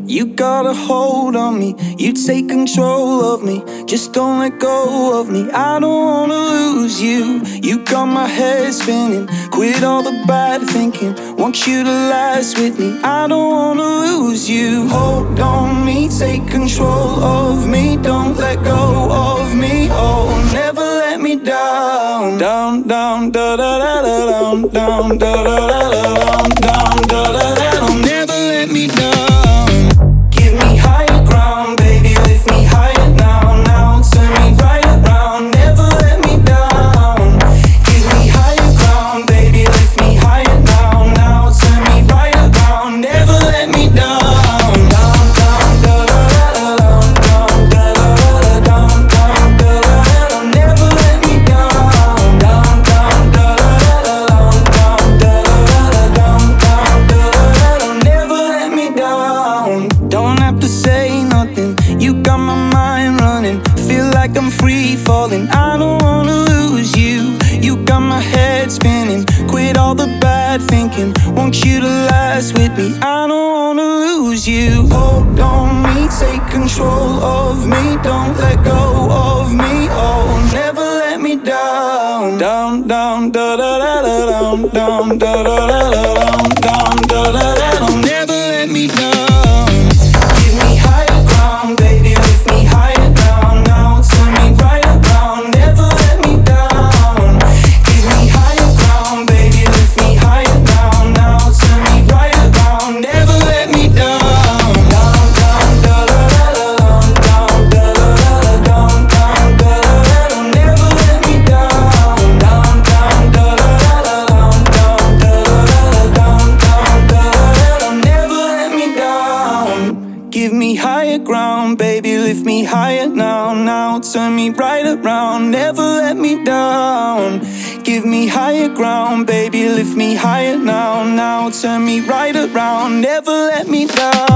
You got a hold on me, you take control of me. Just don't let go of me, I don't wanna lose you. You got my head spinning, quit all the bad thinking. Want you to last with me, I don't wanna lose you. Hold on me, take control of me. Don't let go of me, oh, never let me down. Down, down, da da da da, down, down, da da da da, down, down, da da da. Don't never let me down. Give me higher ground, baby, lift me higher now, now. Turn me right around, never let me down. Give me higher ground, baby, lift me higher now, now. Turn me right around, never let me down. Down, down, da da da da, down, down, da da da da, down, down, da da da. Never let me down. Down, down, da da da da, down, da da da da, down, down, da da da. Never let me down. Don't have to say nothing, you got my mind running. Feel like I'm free falling, I don't wanna lose you. You got my head spinning, quit all the bad thinking. Want you to last with me, I don't wanna lose you. Hold on me, take control of me. Don't let go of me, oh, never let me down. Down, down, da da da da, down, down, da da da da, down, down, da da da. Don't never let me down. Give me higher ground, baby, lift me higher now, now. Turn me right around, never let me down. Give me higher ground, baby, lift me higher now, now. Turn me right around, never let me down. Down, down, da da da da, down, da da da da, down, da da da. Never let me down. Down, down, da da da da, down, da da da da, never let me down. Give me higher ground, baby, lift me higher now, now. Turn me right around, never let me down. Give me higher ground, baby, lift me higher now, now. Turn me right around, never let me down.